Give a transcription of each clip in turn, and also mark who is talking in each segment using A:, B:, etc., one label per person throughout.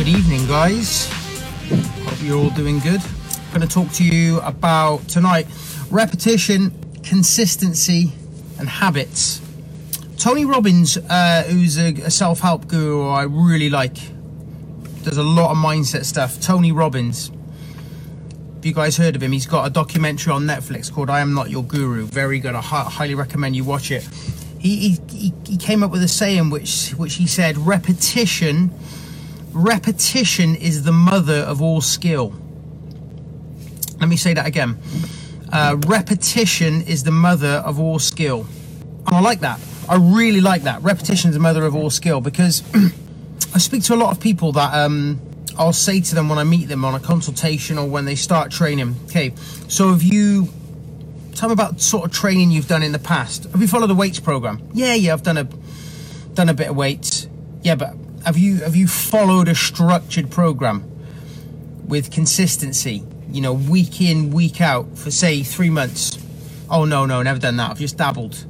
A: evening, guys. Hope you're all doing good. I'm going to talk to you about tonight repetition, consistency, and habits. Tony Robbins, who's a self-help guru I really like, does a lot of mindset stuff. Tony Robbins. Have you guys heard of him? He's got a documentary on Netflix called I Am Not Your Guru. Very good. I highly recommend you watch it. He came up with a saying which he said, repetition is the mother of all skill. Let me say that again. Repetition is the mother of all skill. And I like that. I really like that. Repetition is the mother of all skill, because I speak to a lot of people that I'll say to them when I meet them on a consultation or when they start training, okay, so tell me about sort of training you've done in the past. Have you followed a weights program? Yeah, I've done a bit of weights. Yeah, but have you followed a structured program with consistency? You know, week in, week out for say 3 months. Oh no, never done that. I've just dabbled.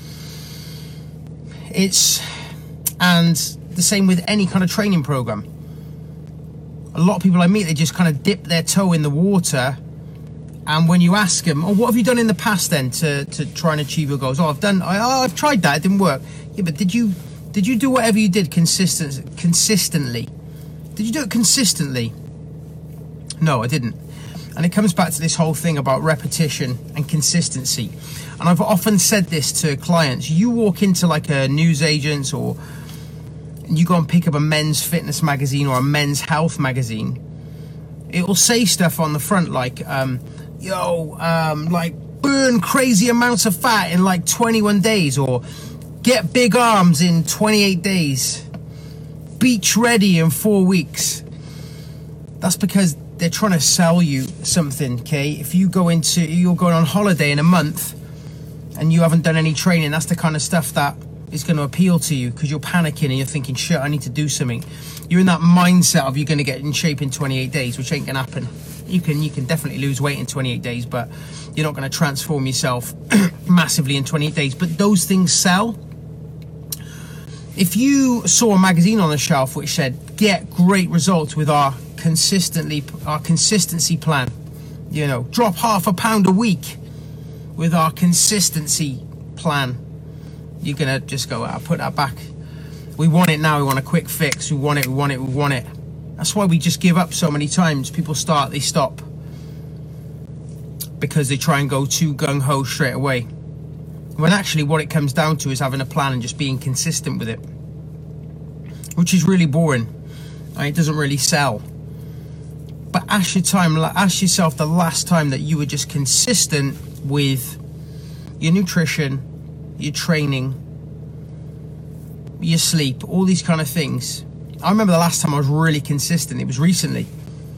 A: And the same with any kind of training program. A lot of people I meet, they just kind of dip their toe in the water. And when you ask them, oh, what have you done in the past then to try and achieve your goals? Oh, I've tried that, it didn't work. Yeah, but did you do whatever you did consistently? Did you do it consistently? No, I didn't. And it comes back to this whole thing about repetition and consistency. And I've often said this to clients. You walk into like a newsagent or you go and pick up a men's fitness magazine or a men's health magazine. It will say stuff on the front like, like burn crazy amounts of fat in like 21 days, or get big arms in 28 days, beach ready in 4 weeks. That's because they're trying to sell you something, okay? If you're going on holiday in a month and you haven't done any training, that's the kind of stuff that is going to appeal to you, because you're panicking and you're thinking, shit, I need to do something. You're in that mindset of you're going to get in shape in 28 days, which ain't going to happen. You can definitely lose weight in 28 days, but you're not going to transform yourself massively in 28 days. But those things sell. If you saw a magazine on the shelf which said, get great results with our consistency plan, you know, drop ½ pound a week with our consistency plan, you're going to just go, I'll put that back. We want it now. We want a quick fix. We want it. That's why we just give up so many times. People start, they stop, because they try and go too gung-ho straight away. When actually what it comes down to is having a plan and just being consistent with it, which is really boring. It doesn't really sell. But ask yourself the last time that you were just consistent with your nutrition, your training, your sleep, all these kind of things. I remember the last time I was really consistent. It was recently.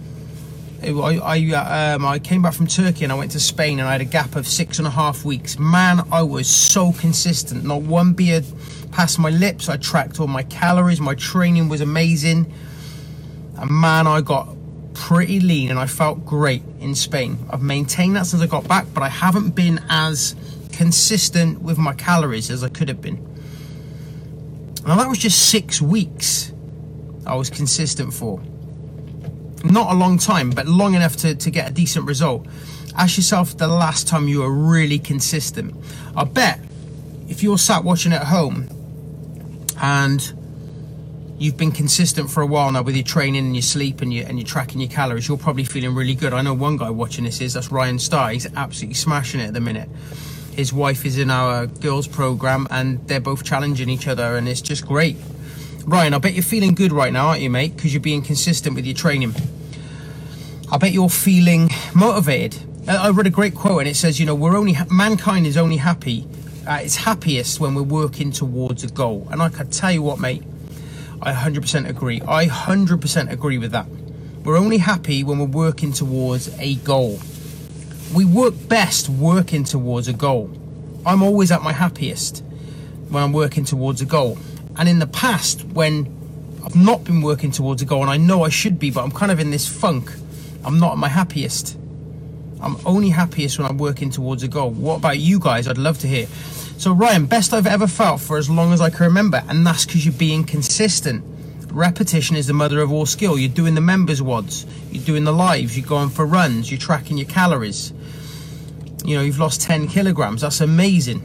A: I came back from Turkey and I went to Spain, and I had a gap of 6.5 weeks. Man, I was so consistent. Not one beer passed my lips. I tracked all my calories. My training was amazing. And man, I got pretty lean and I felt great in Spain. I've maintained that since I got back, but I haven't been as consistent with my calories as I could have been. Now that was just 6 weeks I was consistent for. Not a long time, but long enough to get a decent result. Ask yourself the last time you were really consistent. I bet if you're sat watching at home and you've been consistent for a while now with your training and your sleep and you're tracking your calories, you're probably feeling really good. I know one guy watching that's Ryan Starr. He's absolutely smashing it at the minute. His wife is in our girls program and they're both challenging each other, and it's just great. Ryan, I bet you're feeling good right now, aren't you, mate? Because you're being consistent with your training. I bet you're feeling motivated. I read a great quote and it says, you know, mankind is only happy. It's happiest when we're working towards a goal. And I can tell you what, mate, I 100% agree. I 100% agree with that. We're only happy when we're working towards a goal. We work best working towards a goal. I'm always at my happiest when I'm working towards a goal. And in the past, when I've not been working towards a goal, and I know I should be, but I'm kind of in this funk, I'm not at my happiest. I'm only happiest when I'm working towards a goal. What about you guys? I'd love to hear. So Ryan, best I've ever felt for as long as I can remember, and that's because you're being consistent. Repetition is the mother of all skill. You're doing the members WODs, you're doing the lives, you're going for runs, you're tracking your calories. You know, you've lost 10 kilograms. That's amazing.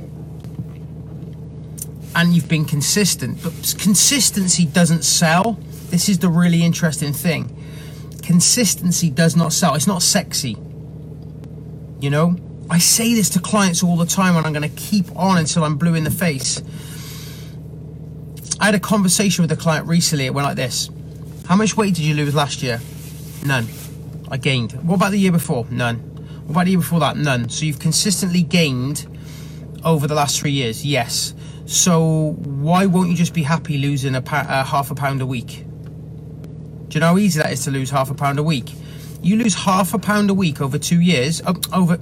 A: And you've been consistent. But consistency doesn't sell. This is the really interesting thing. Consistency does not sell. It's not sexy. You know, I say this to clients all the time, and I'm going to keep on until I'm blue in the face. I had a conversation with a client recently. It went like this: how much weight did you lose last year? None. I gained. What about the year before? None. What about the year before that? None. So you've consistently gained over the last 3 years? Yes. So why won't you just be happy losing half a pound a week? Do you know how easy that is to lose half a pound a week? You lose half a pound a week over 2 years, over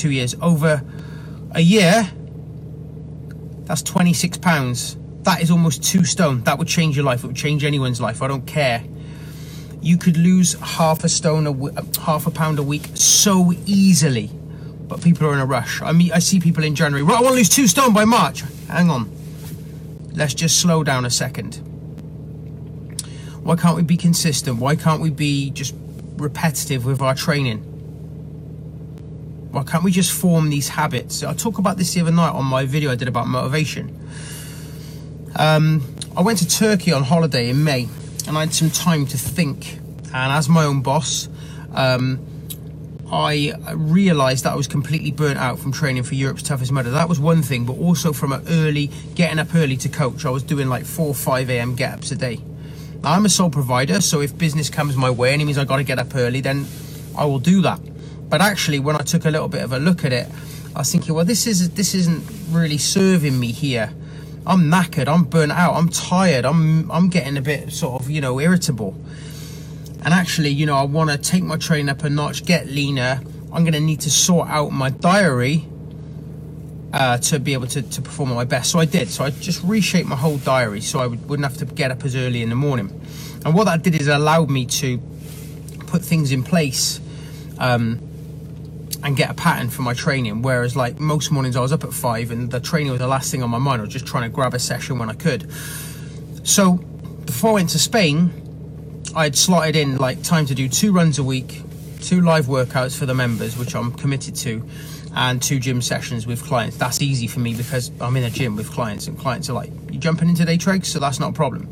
A: a year, that's 26 pounds. That is almost 2 stone. That would change your life. It would change anyone's life. I don't care. You could lose half a pound a week so easily, but people are in a rush. I see people in January, right, I want to lose 2 stone by March. Hang on. Let's just slow down a second. Why can't we be consistent? Why can't we be just repetitive with our training? Why can't we just form these habits? I talked about this the other night on my video I did about motivation. I went to Turkey on holiday in May, and I had some time to think. And as my own boss, I realised that I was completely burnt out from training for Europe's Toughest Mudder. That was one thing, but also from getting up early to coach. I was doing like 4 or 5 a.m. get-ups a day. Now, I'm a sole provider, so if business comes my way and it means I got to get up early, then I will do that. But actually, when I took a little bit of a look at it, I was thinking, well, this isn't really serving me here. I'm knackered, I'm burnt out, I'm tired, I'm getting a bit sort of, you know, irritable. And actually, you know, I want to take my training up a notch, get leaner. I'm going to need to sort out my diary to be able to perform at my best. So I did. So I just reshaped my whole diary so I wouldn't have to get up as early in the morning. And what that did is it allowed me to put things in place and get a pattern for my training. Whereas like most mornings I was up at 5 and the training was the last thing on my mind. I was just trying to grab a session when I could. So before I went to Spain, I had slotted in like time to do 2 runs a week, 2 live workouts for the members, which I'm committed to, and 2 gym sessions with clients. That's easy for me because I'm in a gym with clients, and clients are like, you jumping into day trades? So that's not a problem.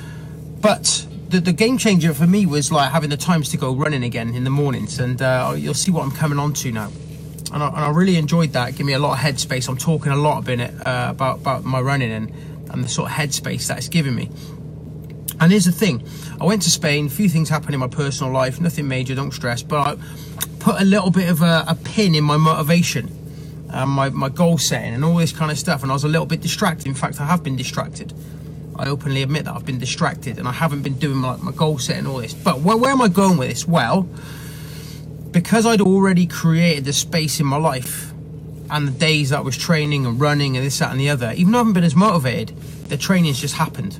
A: But the game changer for me was like having the times to go running again in the mornings, and you'll see what I'm coming on to now. And I really enjoyed that. It gave me a lot of headspace. I'm talking a lot about my running and the sort of headspace that it's given me. And here's the thing, I went to Spain, a few things happened in my personal life, nothing major, don't stress, but I put a little bit of a pin in my motivation, my goal setting and all this kind of stuff, and I was a little bit distracted. In fact, I have been distracted. I openly admit that I've been distracted and I haven't been doing my goal setting and all this. But where am I going with this? Well, because I'd already created the space in my life and the days that I was training and running and this, that and the other, even though I haven't been as motivated, the training's just happened.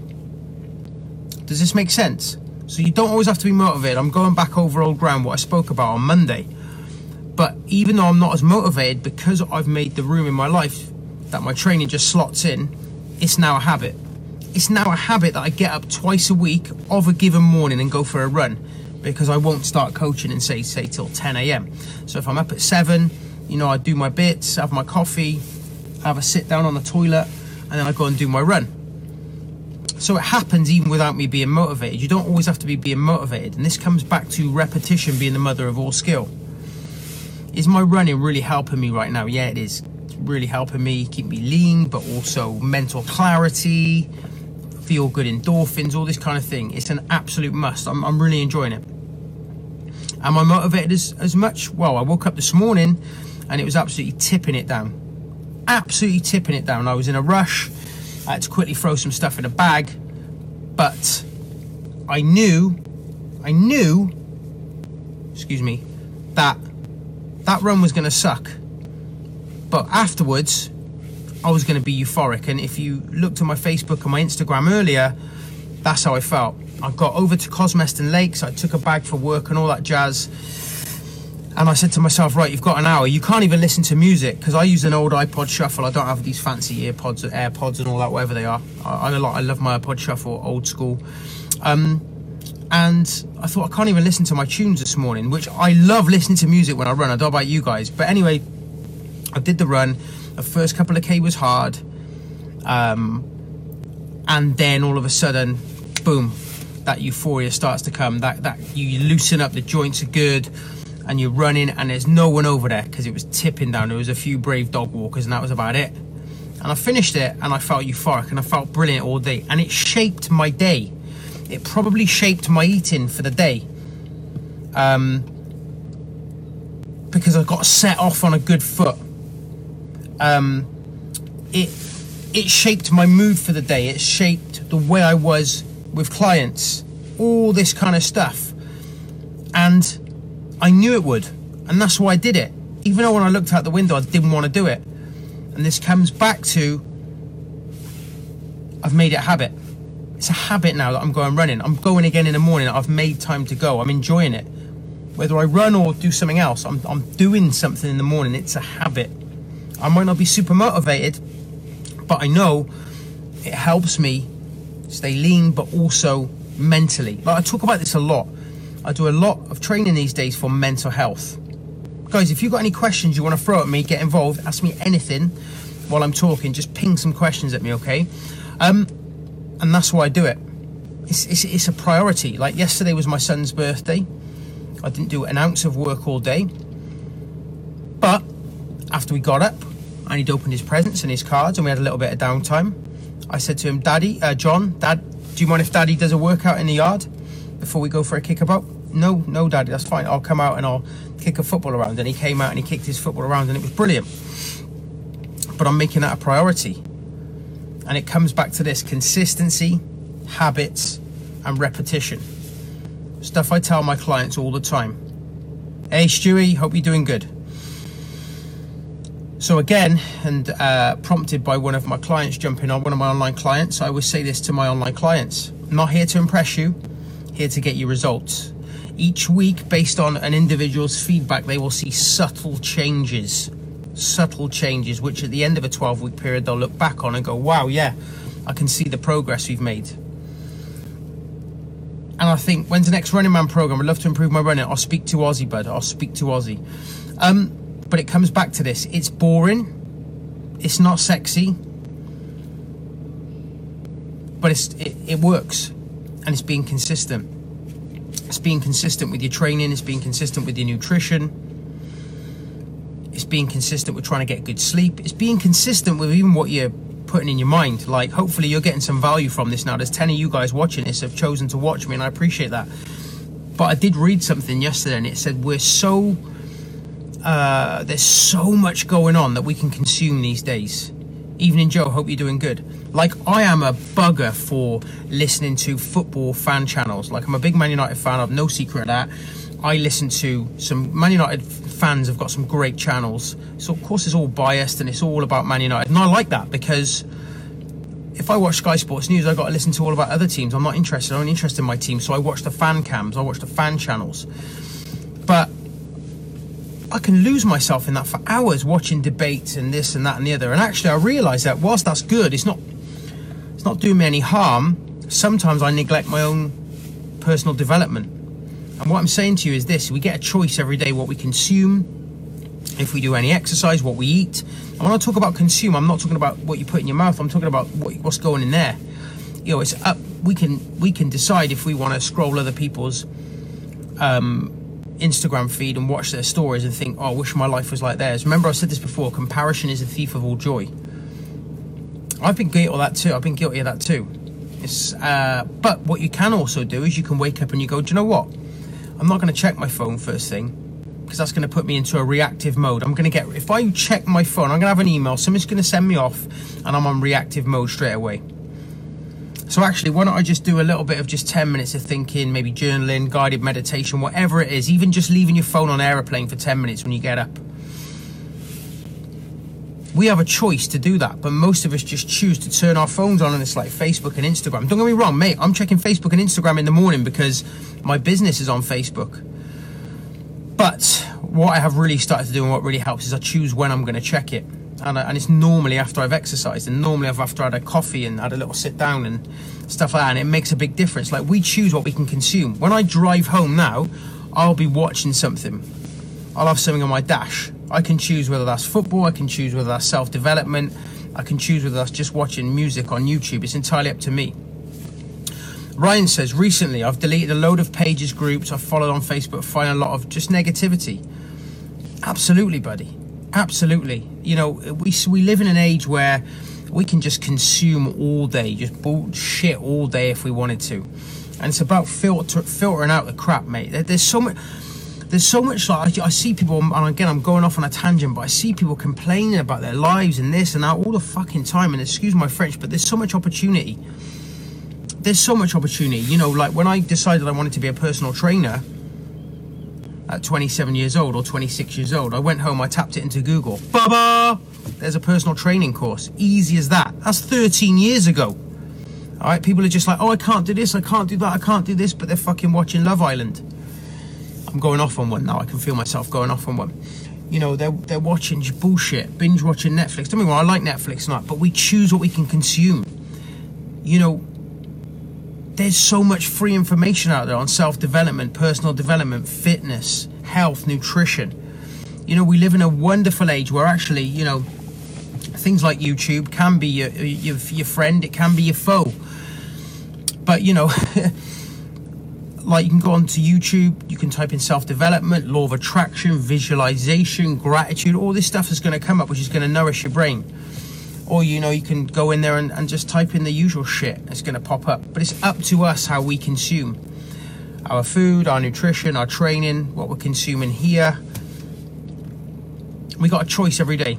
A: Does this make sense? So you don't always have to be motivated. I'm going back over old ground, what I spoke about on Monday. But even though I'm not as motivated, because I've made the room in my life that my training just slots in, it's now a habit. It's now a habit that I get up twice a week of a given morning and go for a run, because I won't start coaching and say till 10 a.m. So if I'm up at 7, you know, I do my bits, have my coffee, have a sit down on the toilet, and then I go and do my run. So it happens even without me being motivated. You don't always have to be being motivated. And this comes back to repetition being the mother of all skill. Is my running really helping me right now? Yeah, it is. It's really helping me keep me lean, but also mental clarity, feel good endorphins, all this kind of thing. It's an absolute must. I'm really enjoying it. Am I motivated as much? Well, I woke up this morning and it was absolutely tipping it down. Absolutely tipping it down. I was in a rush. I had to quickly throw some stuff in a bag, but I knew, excuse me, that run was going to suck. But afterwards, I was going to be euphoric. And if you looked at my Facebook and my Instagram earlier, that's how I felt. I got over to Cosmeston Lakes, I took a bag for work and all that jazz. And I said to myself, right, you've got an hour. You can't even listen to music, because I use an old iPod Shuffle. I don't have these fancy AirPods and all that, whatever they are. I love my iPod Shuffle, old school. And I thought, I can't even listen to my tunes this morning, which I love listening to music when I run. I don't know about you guys. But anyway, I did the run. The first couple of K was hard. And then all of a sudden, boom, that euphoria starts to come. That you loosen up, the joints are good, and you're running, and there's no one over there because it was tipping down. There was a few brave dog walkers, and that was about it. And I finished it, and I felt euphoric, and I felt brilliant all day. And it shaped my day. It probably shaped my eating for the day, because I got set off on a good foot. It shaped my mood for the day. It shaped the way I was with clients, all this kind of stuff. And I knew it would, and that's why I did it. Even though when I looked out the window, I didn't want to do it. And this comes back to, I've made it a habit. It's a habit now that I'm going running. I'm going again in the morning. I've made time to go. I'm enjoying it. Whether I run or do something else, I'm doing something in the morning. It's a habit. I might not be super motivated, but I know it helps me stay lean, but also mentally. Like, I talk about this a lot. I do a lot of training these days for mental health. Guys, if you've got any questions you want to throw at me, get involved, ask me anything while I'm talking. Just ping some questions at me, okay? And that's why I do it. It's a priority. Like, yesterday was my son's birthday. I didn't do an ounce of work all day. But after we got up, and he'd opened his presents and his cards, and we had a little bit of downtime, I said to him, John, Dad, do you mind if Daddy does a workout in the yard before we go for a kickabout? No, Daddy, that's fine. I'll come out and I'll kick a football around. And he came out and he kicked his football around, and it was brilliant. But I'm making that a priority. And it comes back to this: consistency, habits, and repetition. Stuff I tell my clients all the time. Hey, Stewie, hope you're doing good. So again, and prompted by one of my clients jumping on, one of my online clients, I always say this to my online clients: I'm not here to impress you, here to get you results. Each week, based on an individual's feedback, they will see subtle changes, which at the end of a 12-week period, they'll look back on and go, wow, yeah, I can see the progress we've made. And I think, when's the next Running Man program? I'd love to improve my running. I'll speak to Ozzy, bud. I'll speak to Ozzy. But it comes back to this: it's boring, it's not sexy, but it works, and it's being consistent. It's being consistent with your training, it's being consistent with your nutrition, it's being consistent with trying to get good sleep, it's being consistent with even what you're putting in your mind. Like, hopefully you're getting some value from this now. There's 10 of you guys watching this have chosen to watch me, and I appreciate that. But I did read something yesterday, and it said there's so much going on that we can consume these days. Evening Joe, hope you're doing good. Like, I am a bugger for listening to football fan channels. Like, I'm a big Man United fan, I've no secret of that. I listen to some Man United fans, have got some great channels. So of course it's all biased and it's all about Man United. And I like that, because if I watch Sky Sports News, I've got to listen to all about other teams. I'm not interested, I'm only interested in my team. So I watch the fan cams, I watch the fan channels. But I can lose myself in that for hours, watching debates and this and that and the other. And actually I realise that whilst that's good, it's not doing me any harm. Sometimes I neglect my own personal development. And what I'm saying to you is this: we get a choice every day what we consume, if we do any exercise, what we eat. And when I talk about consume, I'm not talking about what you put in your mouth, I'm talking about what's going in there. You know, it's up. We can decide if we want to scroll other people's Instagram feed and watch their stories and think, oh, I wish my life was like theirs. Remember, I said this before: comparison is the thief of all joy. I've been guilty of that too. It's but what you can also do is you can wake up and you go, do you know what? I'm not going to check my phone first thing, because that's going to put me into a reactive mode. If I check my phone, I'm going to have an email, somebody's going to send me off, and I'm on reactive mode straight away. So actually, why don't I just do a little bit of just 10 minutes of thinking, maybe journaling, guided meditation, whatever it is, even just leaving your phone on airplane for 10 minutes when you get up. We have a choice to do that, but most of us just choose to turn our phones on, and it's like Facebook and Instagram. Don't get me wrong, mate, I'm checking Facebook and Instagram in the morning because my business is on Facebook. But what I have really started to do, and what really helps, is I choose when I'm going to check it. and it's normally after I've exercised, and normally after I had a coffee and had a little sit down and stuff like that, and it makes a big difference. Like, we choose what we can consume. When I drive home now, I'll be watching something. I'll have something on my dash. I can choose whether that's football, I can choose whether that's self-development, I can choose whether that's just watching music on YouTube. It's entirely up to me. Ryan says, recently I've deleted a load of pages, groups I've followed on Facebook, find a lot of just negativity. Absolutely, buddy. Absolutely. You know, we live in an age where we can just consume all day, just bullshit all day if we wanted to. And it's about filtering out the crap, mate. There's so much, like, I see people, and again, I'm going off on a tangent, but I see people complaining about their lives and this and that all the fucking time. And excuse my French, but there's so much opportunity. There's so much opportunity. You know, like when I decided I wanted to be a personal trainer at 27 years old or 26 years old, I went home, I tapped it into Google. Baba! There's a personal training course. Easy as that. That's 13 years ago. All right, people are just like, oh, I can't do this, I can't do that, I can't do this, but they're fucking watching Love Island. I'm going off on one now. I can feel myself going off on one. You know, they're watching bullshit, binge watching Netflix. Don't get me wrong, I like Netflix and that, but we choose what we can consume. You know, there's so much free information out there on self-development, personal development, fitness, health, nutrition. You know, we live in a wonderful age where actually, you know, things like YouTube can be your friend, it can be your foe. But, you know, like, you can go onto YouTube, you can type in self-development, law of attraction, visualization, gratitude, all this stuff is going to come up, which is going to nourish your brain. Or, you know, you can go in there and just type in the usual shit. It's going to pop up. But it's up to us how we consume our food, our nutrition, our training, what we're consuming here. We got a choice every day.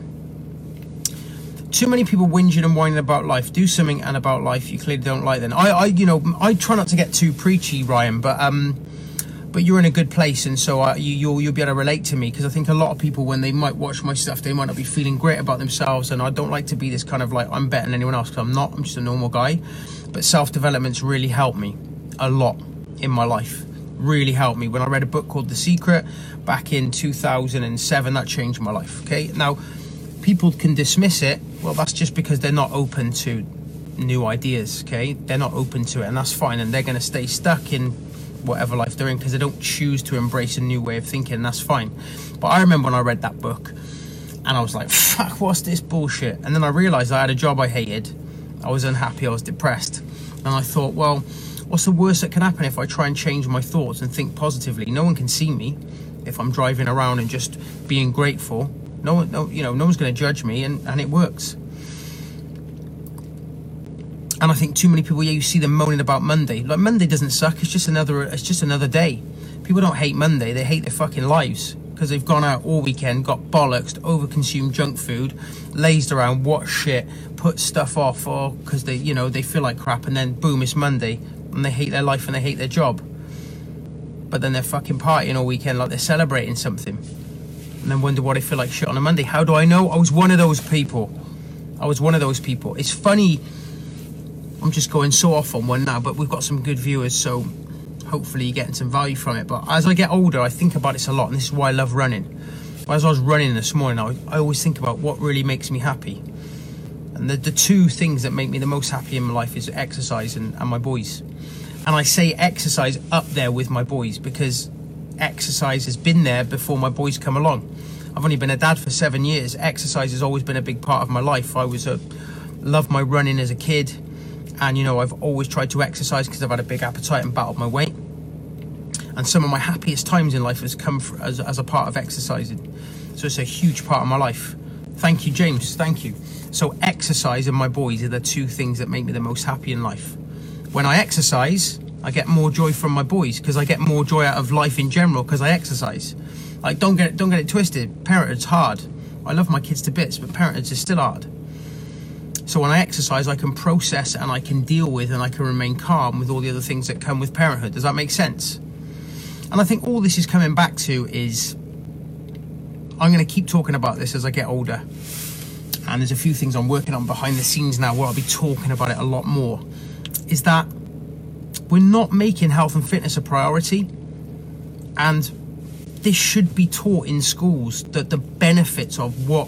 A: Too many people whinging and whining about life. Do something and about life you clearly don't like then. You know, I try not to get too preachy, Ryan, but you're in a good place, and so you'll be able to relate to me, because I think a lot of people, when they might watch my stuff, they might not be feeling great about themselves, and I don't like to be this kind of like, I'm better than anyone else, because I'm not. I'm just a normal guy. But self-development's really helped me a lot in my life. Really helped me. When I read a book called The Secret back in 2007, that changed my life. Okay, now people can dismiss it. Well, that's just because they're not open to new ideas. Okay, they're not open to it, and that's fine, and they're going to stay stuck in whatever life they're in because they don't choose to embrace a new way of thinking, and that's fine. But I remember when I read that book and I was like, fuck, what's this bullshit? And then I realized I had a job I hated, I was unhappy, I was depressed, and I thought, well, what's the worst that can happen if I try and change my thoughts and think positively? No one can see me if I'm driving around and just being grateful. No one's going to judge me, and it works. And I think too many people, you see them moaning about Monday. Like, Monday doesn't suck. It's just another day. People don't hate Monday. They hate their fucking lives because they've gone out all weekend, got bollocksed, overconsumed junk food, lazed around, watched shit, put stuff off, or because they feel like crap, and then boom, it's Monday, and they hate their life and they hate their job. But then they're fucking partying all weekend like they're celebrating something, and then wonder why they feel like shit on a Monday. How do I know? I was one of those people. It's funny. I'm just going so off on one now, but we've got some good viewers, so hopefully you're getting some value from it. But as I get older, I think about this a lot, and this is why I love running. As I was running this morning, I always think about what really makes me happy. And the two things that make me the most happy in my life is exercise and my boys. And I say exercise up there with my boys because exercise has been there before my boys come along. I've only been a dad for 7 years. Exercise has always been a big part of my life. I loved my running as a kid. And, you know, I've always tried to exercise because I've had a big appetite and battled my weight. And some of my happiest times in life has come as a part of exercising. So it's a huge part of my life. Thank you, James. Thank you. So exercise and my boys are the two things that make me the most happy in life. When I exercise, I get more joy from my boys because I get more joy out of life in general because I exercise. Like, don't get it twisted. Parenthood's hard. I love my kids to bits, but parenthood is still hard. So when I exercise, I can process and I can deal with and I can remain calm with all the other things that come with parenthood. Does that make sense? And I think all this is coming back to is, I'm going to keep talking about this as I get older. And there's a few things I'm working on behind the scenes now where I'll be talking about it a lot more. Is that we're not making health and fitness a priority. And this should be taught in schools, that the benefits of what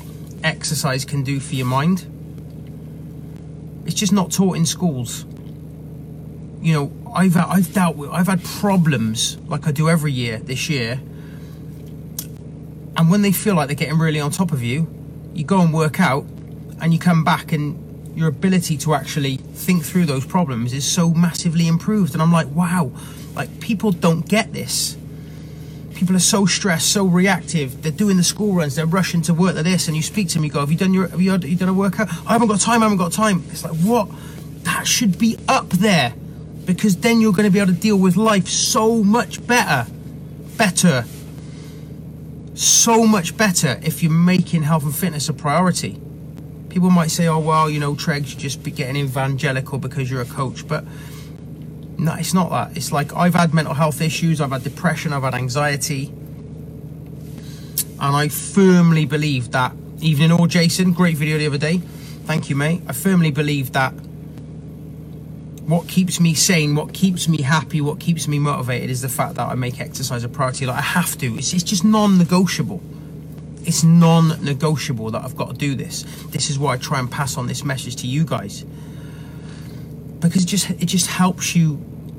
A: exercise can do for your mind. It's just not taught in schools. You know, I've had problems like I do every year this year. And when they feel like they're getting really on top of you, you go and work out and you come back and your ability to actually think through those problems is so massively improved. And I'm like, wow, like people don't get this. People are so stressed, so reactive. They're doing the school runs, they're rushing to work, they're this, and you speak to them, you go, have you done a workout? I haven't got time. It's like, what? That should be up there, because then you're going to be able to deal with life so much better. So much better if you're making health and fitness a priority. People might say, oh, well, you know, Tregs, you just be getting evangelical because you're a coach. But no, it's not that. It's like I've had mental health issues, I've had depression, I've had anxiety. And I firmly believe that, evening all, Jason, great video the other day. Thank you, mate. I firmly believe that what keeps me sane, what keeps me happy, what keeps me motivated is the fact that I make exercise a priority. Like I have to. It's just non-negotiable. It's non-negotiable that I've got to do this. This is why I try and pass on this message to you guys, because it just helps you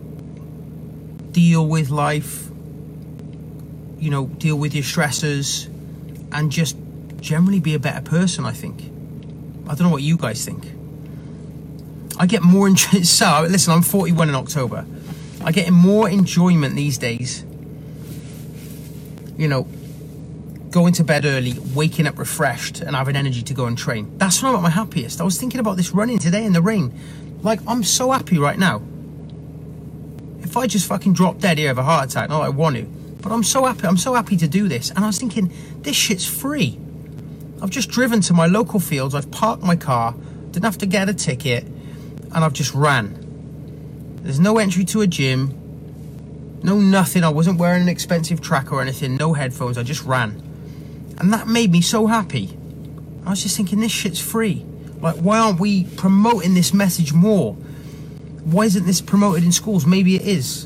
A: deal with life, you know, deal with your stressors, and just generally be a better person, I think. I don't know what you guys think. I get more so listen, I'm 41 in October. I get more enjoyment these days, you know, going to bed early, waking up refreshed and having energy to go and train. That's when I'm at my happiest. I was thinking about this running today in the rain. Like, I'm so happy right now. If I just fucking drop dead here of a heart attack, not that I want to, but I'm so happy to do this. And I was thinking, this shit's free. I've just driven to my local fields, I've parked my car, didn't have to get a ticket, and I've just ran. There's no entry to a gym, no nothing. I wasn't wearing an expensive track or anything, no headphones, I just ran. And that made me so happy. I was just thinking, this shit's free. Like, why aren't we promoting this message more? Why isn't this promoted in schools? Maybe it is.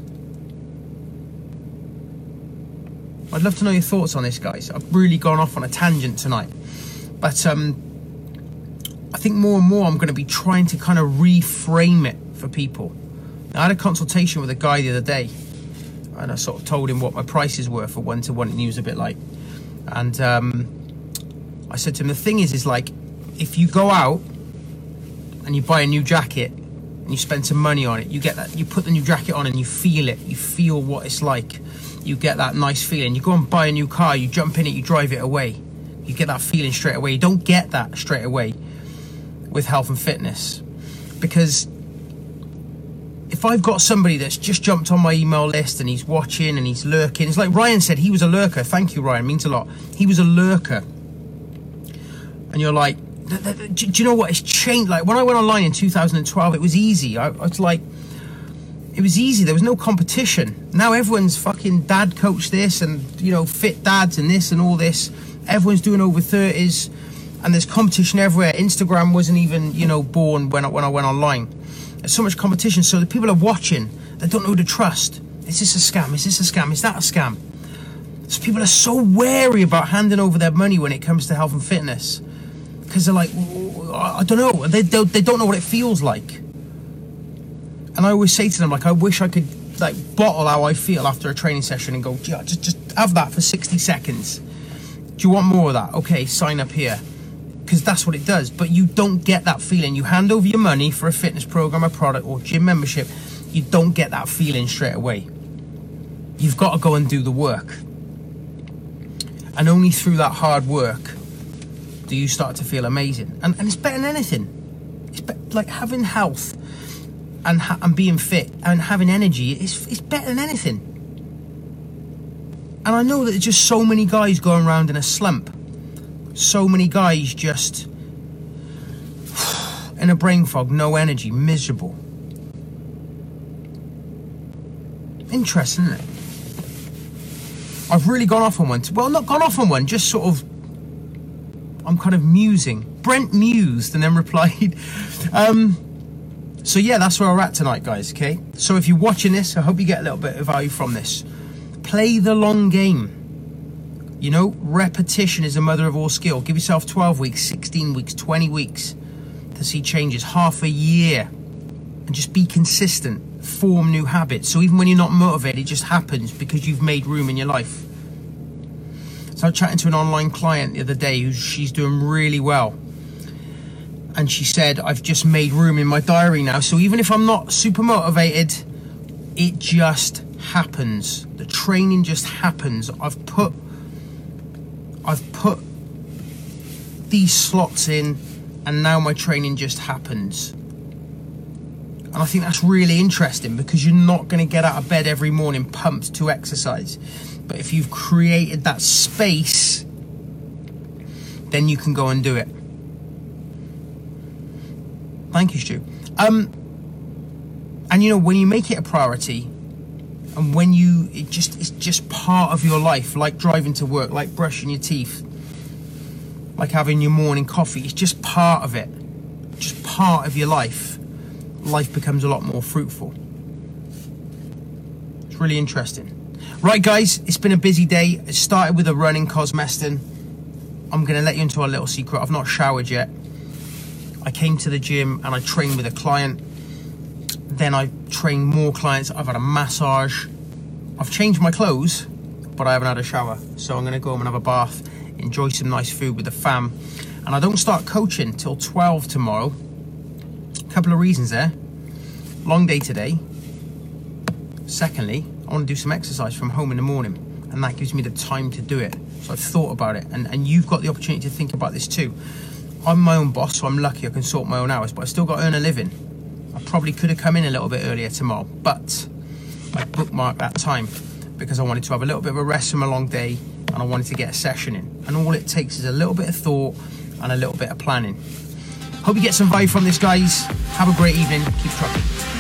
A: I'd love to know your thoughts on this, guys. I've really gone off on a tangent tonight. But I think more and more I'm going to be trying to kind of reframe it for people. Now, I had a consultation with a guy the other day, and I sort of told him what my prices were for one-to-one, and he was a bit like... And I said to him, the thing is like, if you go out and you buy a new jacket and you spend some money on it, you get that, you put the new jacket on and you feel it, you feel what it's like, you get that nice feeling. You go and buy a new car, you jump in it, you drive it away, you get that feeling straight away. You don't get that straight away with health and fitness, because if I've got somebody that's just jumped on my email list and he's watching and he's lurking, it's like Ryan said, he was a lurker. Thank you, Ryan, means a lot. He was a lurker. And you're like, do you know what? It's changed. Like when I went online in 2012, it was easy. I was like, it was easy. There was no competition. Now everyone's fucking dad coach this and, you know, fit dads and this and all this. Everyone's doing over 30s and there's competition everywhere. Instagram wasn't even, you know, born when I went online. There's so much competition, so the people are watching, they don't know who to trust. Is this a scam? Is this a scam? Is that a scam? So people are so wary about handing over their money when it comes to health and fitness, because they're like, I don't know, they don't know what it feels like. And I always say to them, like, I wish I could like bottle how I feel after a training session and go, yeah, just have that for 60 seconds. Do you want more of that? Okay, sign up here. Because that's what it does. But you don't get that feeling. You hand over your money for a fitness program, a product, or gym membership, you don't get that feeling straight away. You've got to go and do the work. And only through that hard work do you start to feel amazing. And it's better than anything. It's like having health and being fit and having energy, it's better than anything. And I know that there's just so many guys going around in a slump. So many guys just in a brain fog, no energy, miserable. Interesting, isn't it? I've really gone off on one. Well, not gone off on one, just sort of, I'm kind of musing. Brent mused and then replied. So yeah, that's where we're at tonight, guys, okay? So if you're watching this, I hope you get a little bit of value from this. Play the long game. You know, repetition is the mother of all skill. Give yourself 12 weeks, 16 weeks, 20 weeks to see changes, half a year, and just be consistent, form new habits. So even when you're not motivated, it just happens because you've made room in your life. So I was chatting to an online client the other day she's doing really well. And she said, I've just made room in my diary now. So even if I'm not super motivated, it just happens. The training just happens. I've put these slots in, and now my training just happens. And I think that's really interesting, because you're not going to get out of bed every morning pumped to exercise. But if you've created that space, then you can go and do it. Thank you, Stu. And you know, when you make it a priority, and when it's just part of your life, like driving to work, like brushing your teeth, like having your morning coffee, it's just part of it, just part of your life. Life becomes a lot more fruitful. It's really interesting. Right, guys, it's been a busy day. It started with a run in Cosmeston. I'm going to let you into a little secret. I've not showered yet. I came to the gym and I trained with a client. Then I trained more clients. I've had a massage. I've changed my clothes, but I haven't had a shower. So I'm going to go home and have a bath, enjoy some nice food with the fam. And I don't start coaching till 12 tomorrow. A couple of reasons there. Long day today. Secondly, I want to do some exercise from home in the morning, and that gives me the time to do it. So I've thought about it, and you've got the opportunity to think about this too. I'm my own boss, so I'm lucky I can sort my own hours, but I still got to earn a living. I probably could have come in a little bit earlier tomorrow, but I bookmarked that time because I wanted to have a little bit of a rest from a long day, and I wanted to get a session in. And all it takes is a little bit of thought and a little bit of planning. Hope you get some value from this, guys. Have a great evening. Keep trucking.